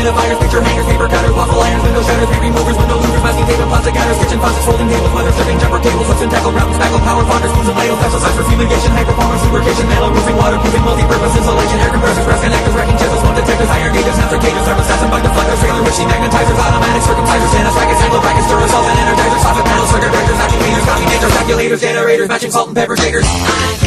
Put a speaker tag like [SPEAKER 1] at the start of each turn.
[SPEAKER 1] humidifiers, picture hangers, paper cutters, waffle irons, window shutters, paint removers, window louvers, masking tape and plastic cutters, kitchen faucets, folding tables, weather stripping, jumper cables, hooks and tackle, rounds, spackle, power ponders, spoons and ladles, special size for fumigation, high performance, lubrication, metal-roofing, waterproofing, multi-purpose insulation, air compressors, press connectors, wrecking chisels, smoke detectors, iron gauges, sensor cages, thermostats and bug deflectors, trailer wishing magnetizers, automatics, circumcisers, stand brackets, angle brackets, duracells and energizers, soffit panels, circuit breakers, vacuum cleaners, coffee makers, calculators, generators, matching salt and pepper shakers.